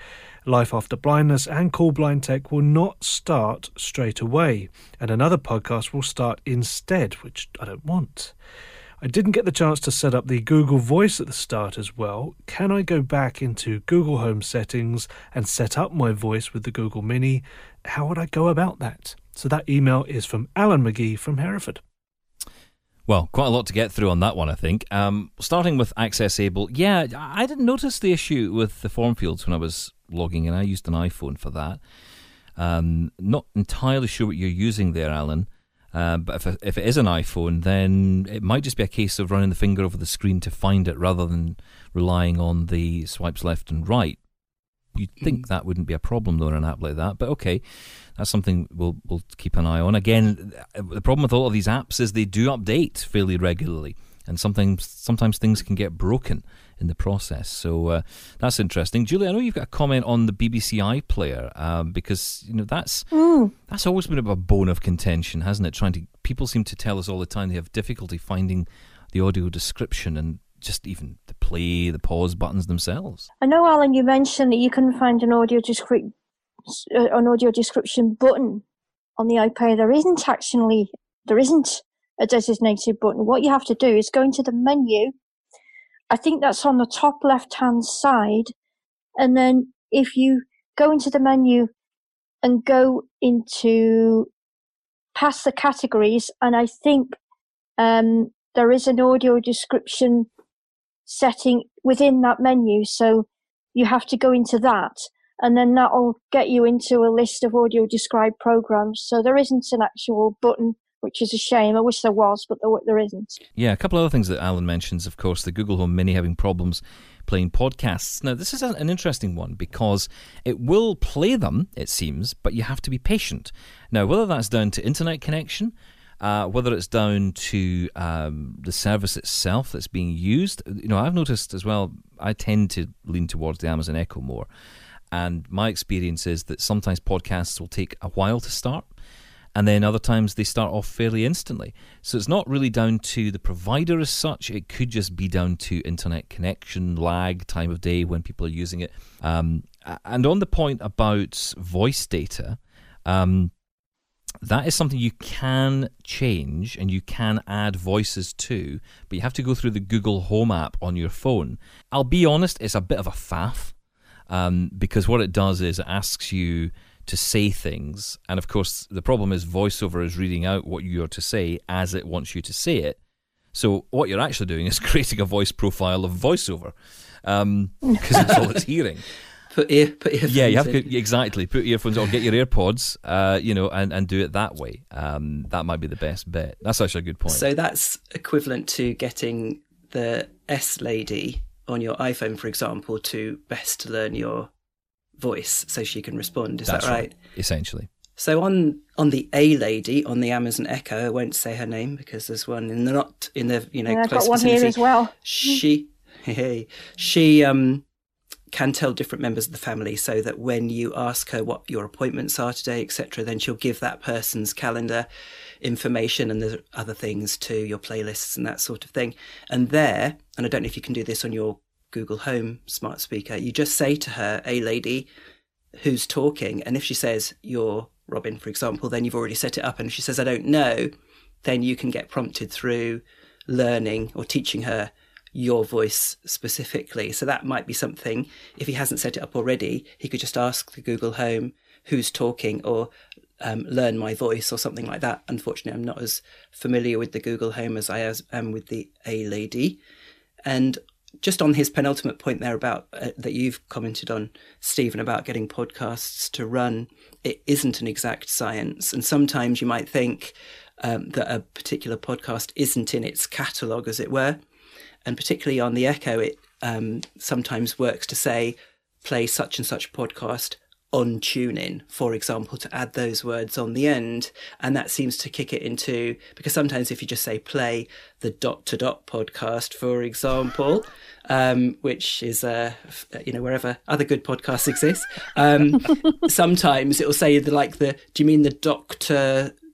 Life After Blindness and Cool Blind Tech will not start straight away, and another podcast will start instead, which I don't want. I didn't get the chance to set up the Google Voice at the start as well. Can I go back into Google Home settings and set up my voice with the Google Mini? How would I go about that? So that email is from Alan McGee from Hereford. Well, quite a lot to get through on that one, I think. Um, starting with Access Able, yeah, I didn't notice the issue with the form fields when I was logging in. I used an iPhone for that. Um, not entirely sure what you're using there, Alan. Uh, but if if it is an iPhone, then it might just be a case of running the finger over the screen to find it rather than relying on the swipes left and right. You'd think that wouldn't be a problem though in an app like that, but okay, that's something we'll we'll keep an eye on. Again, the problem with all of these apps is they do update fairly regularly, and sometimes sometimes things can get broken in the process. So uh, that's interesting. Julie, I know you've got a comment on the B B C iPlayer um, because you know that's mm. that's always been a bit of a bone of contention, hasn't it? Trying to people seem to tell us all the time they have difficulty finding the audio description and just even the play, the pause buttons themselves. I know, Alan, you mentioned that you can find an audio descrip- uh, an audio description button on the iPlayer. There isn't actually there isn't a designated button. What you have to do is go into the menu. I think that's on the top left-hand side. And then if you go into the menu and go into past the categories, and I think um, there is an audio description setting within that menu. So you have to go into that, and then that'll get you into a list of audio described programs. So there isn't an actual button, which is a shame. I wish there was, but there, there isn't. Yeah, a couple of other things that Alan mentions, of course, the Google Home Mini having problems playing podcasts. Now, this is an interesting one because it will play them, it seems, but you have to be patient. Now, whether that's down to internet connection, uh, whether it's down to um, the service itself that's being used, you know, I've noticed as well, I tend to lean towards the Amazon Echo more. And my experience is that sometimes podcasts will take a while to start. And then other times they start off fairly instantly. So it's not really down to the provider as such. It could just be down to internet connection, lag, time of day when people are using it. Um, and on the point about voice data, um, that is something you can change and you can add voices to, but you have to go through the Google Home app on your phone. I'll be honest, it's a bit of a faff um, because what it does is it asks you to say things, and of course the problem is VoiceOver is reading out what you're to say as it wants you to say it. So what you're actually doing is creating a voice profile of VoiceOver um, because it's all it's hearing. Put ear, put earphones yeah, you have in. to exactly put earphones on, get your AirPods, uh, you know, and, and do it that way. Um, that might be the best bet. That's actually a good point. So that's equivalent to getting the S lady on your iPhone, for example, to best learn your voice so she can respond. Is That's that right? right? Essentially. So on on the A lady on the Amazon Echo, I won't say her name because there's one in the not in the you know yeah, I've close got one vicinity. here as well. She hey she um can tell different members of the family, so that when you ask her what your appointments are today, et cetera, then she'll give that person's calendar information and the other things to your playlists and that sort of thing. And there, and I don't know if you can do this on your Google Home smart speaker, you just say to her, "A lady, who's talking?" And if she says, "You're Robin," for example, then you've already set it up. And if she says, "I don't know," then you can get prompted through learning or teaching her your voice specifically. So that might be something, if he hasn't set it up already, he could just ask the Google Home, "Who's talking?" or um, "Learn my voice," or something like that. Unfortunately, I'm not as familiar with the Google Home as I am with the A lady. And just on his penultimate point there about uh, that you've commented on, Stephen, about getting podcasts to run, it isn't an exact science. And sometimes you might think um, that a particular podcast isn't in its catalogue, as it were. And particularly on the Echo, it um, sometimes works to say, play such and such podcast on TuneIn, for example, to add those words on the end. And that seems to kick it into, because sometimes if you just say play the dot to dot podcast, for example, um, which is, uh, you know, wherever other good podcasts exist, um, sometimes it will say the, like the, do you mean the doctor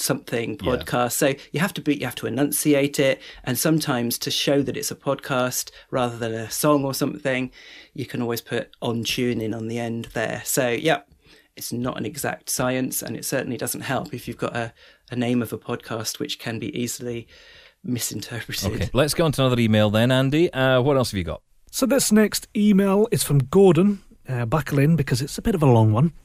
something podcast. Yeah. So you have to be, you have to enunciate it. And sometimes to show that it's a podcast rather than a song or something, you can always put on tuning on the end there. So yeah, it's not an exact science, and it certainly doesn't help if you've got a, a name of a podcast which can be easily misinterpreted. Okay, let's go on to another email then, Andy. Uh, what else have you got? So this next email is from Gordon. Uh, buckle in because it's a bit of a long one.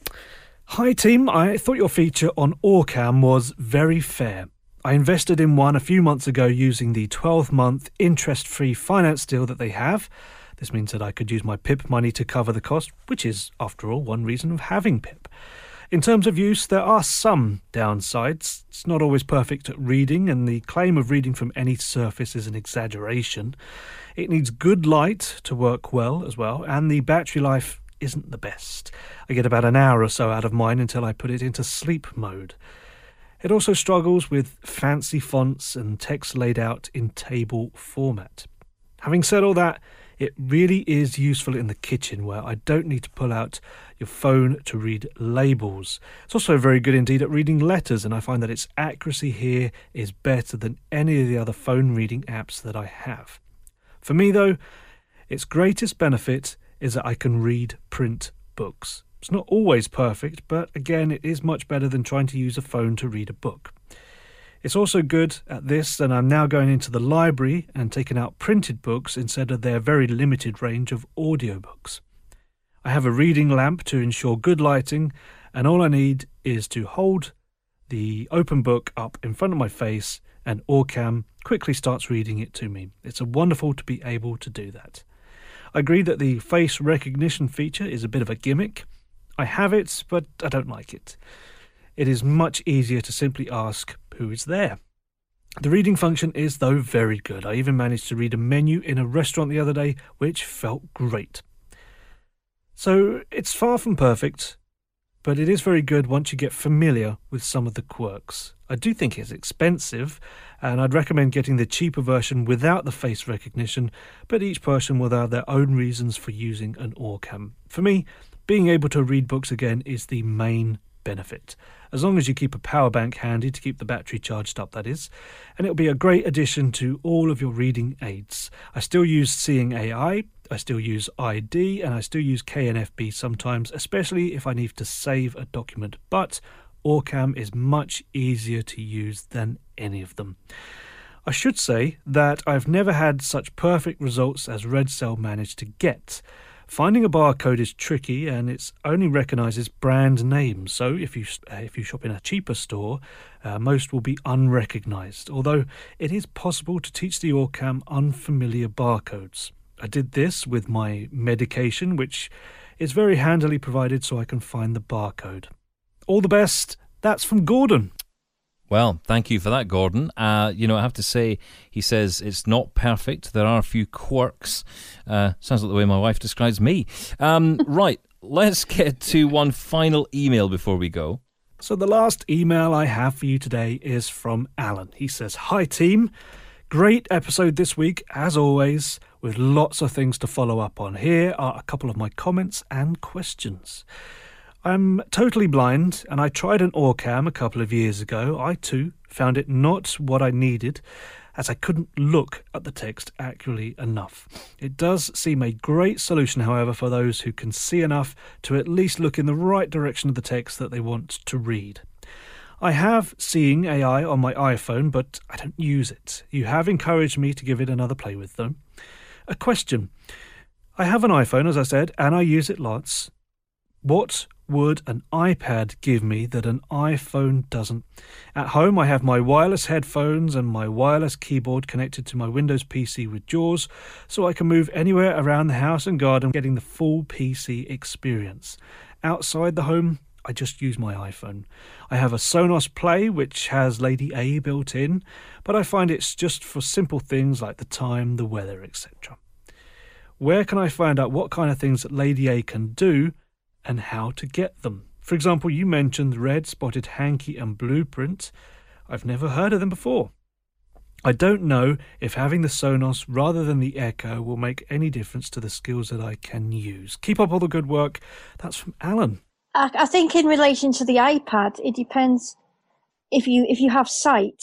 Hi team, I thought your feature on Orcam was very fair. I invested in one a few months ago using the twelve-month interest-free finance deal that they have. This means that I could use my P I P money to cover the cost, which is, after all, one reason of having P I P. In terms of use, there are some downsides. It's not always perfect at reading, and the claim of reading from any surface is an exaggeration. It needs good light to work well as well, and the battery life isn't the best. I get about an hour or so out of mine until I put it into sleep mode. It also struggles with fancy fonts and text laid out in table format. Having said all that, it really is useful in the kitchen where I don't need to pull out your phone to read labels. It's also very good indeed at reading letters, and I find that its accuracy here is better than any of the other phone reading apps that I have. For me though, its greatest benefit is that I can read print books. It's not always perfect, but again, it is much better than trying to use a phone to read a book. It's also good at this, and I'm now going into the library and taking out printed books instead of their very limited range of audiobooks. I have a reading lamp to ensure good lighting, and all I need is to hold the open book up in front of my face, and Orcam quickly starts reading it to me. It's wonderful to be able to do that. I agree that the face recognition feature is a bit of a gimmick. I have it, but I don't like it. It is much easier to simply ask who is there. The reading function is, though, very good. I even managed to read a menu in a restaurant the other day, which felt great. So it's far from perfect, but it is very good once you get familiar with some of the quirks. I do think it's expensive, and I'd recommend getting the cheaper version without the face recognition, but each person will have their own reasons for using an Orcam. For me, being able to read books again is the main benefit, as long as you keep a power bank handy to keep the battery charged up, that is, and it'll be a great addition to all of your reading aids. I still use Seeing A I, I still use I D, and I still use K N F B sometimes, especially if I need to save a document, but Orcam is much easier to use than any of them. I should say that I've never had such perfect results as RedCell managed to get. Finding a barcode is tricky, and it only recognises brand names, so if you if you shop in a cheaper store, uh, most will be unrecognised, although it is possible to teach the Orcam unfamiliar barcodes. I did this with my medication, which is very handily provided so I can find the barcode. All the best. That's from Gordon. Well, thank you for that, Gordon. Uh, you know, I have to say, he says it's not perfect. There are a few quirks. Uh, sounds like the way my wife describes me. Um, right, let's get to one final email before we go. So the last email I have for you today is from Alan. He says, "Hi team, great episode this week, as always, with lots of things to follow up on. Here are a couple of my comments and questions. I'm totally blind, and I tried an Orcam a couple of years ago. I, too, found it not what I needed, as I couldn't look at the text accurately enough. It does seem a great solution, however, for those who can see enough to at least look in the right direction of the text that they want to read. I have Seeing A I on my iPhone, but I don't use it. You have encouraged me to give it another play with, though. A question. I have an iPhone, as I said, and I use it lots. What would an iPad give me that an iPhone doesn't? At home, I have my wireless headphones and my wireless keyboard connected to my Windows P C with JAWS, so I can move anywhere around the house and garden, getting the full P C experience. Outside the home, I just use my iPhone. I have a Sonos Play, which has Lady A built in, but I find it's just for simple things like the time, the weather, et cetera. Where can I find out what kind of things that Lady A can do and how to get them? For example, you mentioned Red, Spotted, Hanky and Blueprint. I've never heard of them before. I don't know if having the Sonos rather than the Echo will make any difference to the skills that I can use. Keep up all the good work. That's from Alan. I, I think in relation to the iPad, it depends if you if you have sight,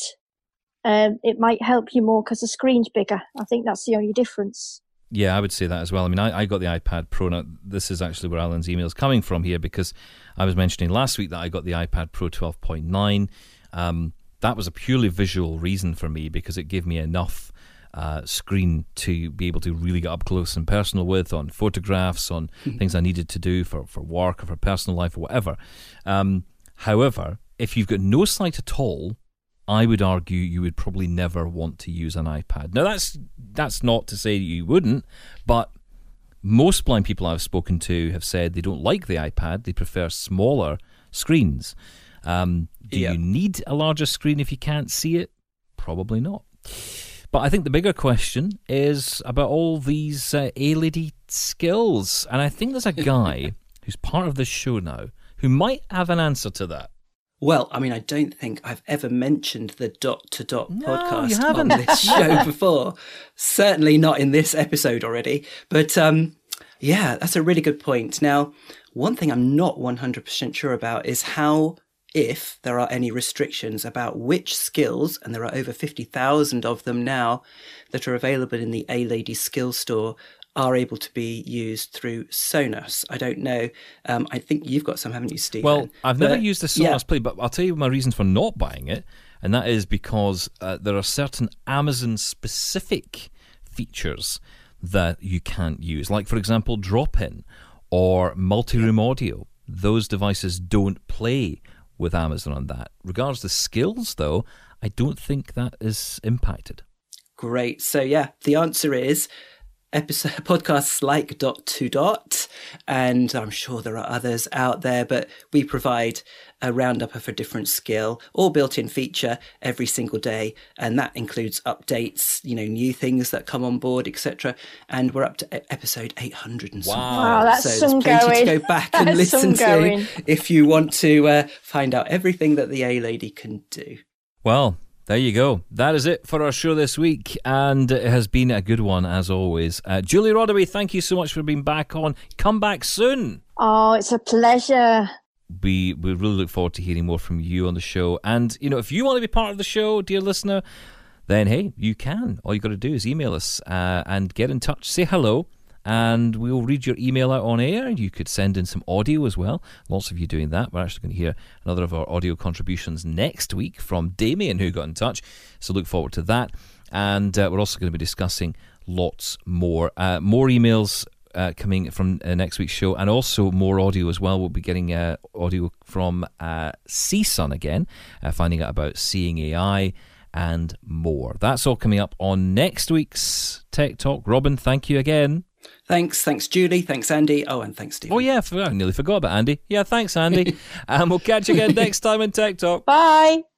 um, it might help you more because the screen's bigger. I think that's the only difference. Yeah, I would say that as well. I mean, I, I got the iPad Pro. Now, this is actually where Alan's email is coming from here, because I was mentioning last week that I got the iPad Pro twelve point nine. Um, that was a purely visual reason for me, because it gave me enough uh, screen to be able to really get up close and personal with, on photographs, on things I needed to do for, for work or for personal life or whatever. Um, however, if you've got no sight at all, I would argue you would probably never want to use an iPad. Now, that's that's not to say you wouldn't, but most blind people I've spoken to have said they don't like the iPad. They prefer smaller screens. Um, do yeah. you need a larger screen if you can't see it? Probably not. But I think the bigger question is about all these uh, A L E D skills. And I think there's a guy who's part of this show now who might have an answer to that. Well, I mean, I don't think I've ever mentioned the Dot to Dot No, podcast you haven't. on this show before. Certainly not in this episode already. But um, yeah, that's a really good point. Now, one thing I'm not one hundred percent sure about is how, if there are any restrictions about which skills, and there are over fifty thousand of them now that are available in the A L E D Skills Store, are able to be used through Sonos. I don't know. Um, I think you've got some, haven't you, Stephen? Well, I've but, never used the Sonos yeah. Play, but I'll tell you my reasons for not buying it, and that is because uh, there are certain Amazon-specific features that you can't use. Like, for example, drop-in or multi-room audio. Those devices don't play with Amazon on that. Regardless of the skills, though, I don't think that is impacted. Great. So, yeah, the answer is episode podcasts like Dot to Dot, and I'm sure there are others out there, but we provide a roundup of a different skill or built-in feature every single day, and that includes updates, you know, new things that come on board, et cetera. And we're up to episode eight hundred and something. Wow, that's so some there's plenty going. to go back and That's listen some going. to if you want to uh, find out everything that the A L E D can do. Well, there you go. That is it for our show this week, and it has been a good one as always. Uh, Julie Rodaway, thank you so much for being back on. Come back soon. Oh, it's a pleasure. We we really look forward to hearing more from you on the show. And, you know, if you want to be part of the show, dear listener, then, hey, you can. All you got to do is email us uh, and get in touch. Say hello, and we'll read your email out on air. You could send in some audio as well. Lots of you doing that. We're actually going to hear another of our audio contributions next week from Damien, who got in touch. So look forward to that. And uh, we're also going to be discussing lots more. Uh, more emails uh, coming from uh, next week's show, and also more audio as well. We'll be getting uh, audio from uh, CSUN again, uh, finding out about seeing A I and more. That's all coming up on next week's Tech Talk. Robin, thank you again. Thanks, thanks, Julie. Thanks, Andy. Oh, and thanks, Stephen. Oh, yeah, I nearly forgot about Andy. Yeah, thanks, Andy. And we'll catch you again next time in Tech Talk. Bye.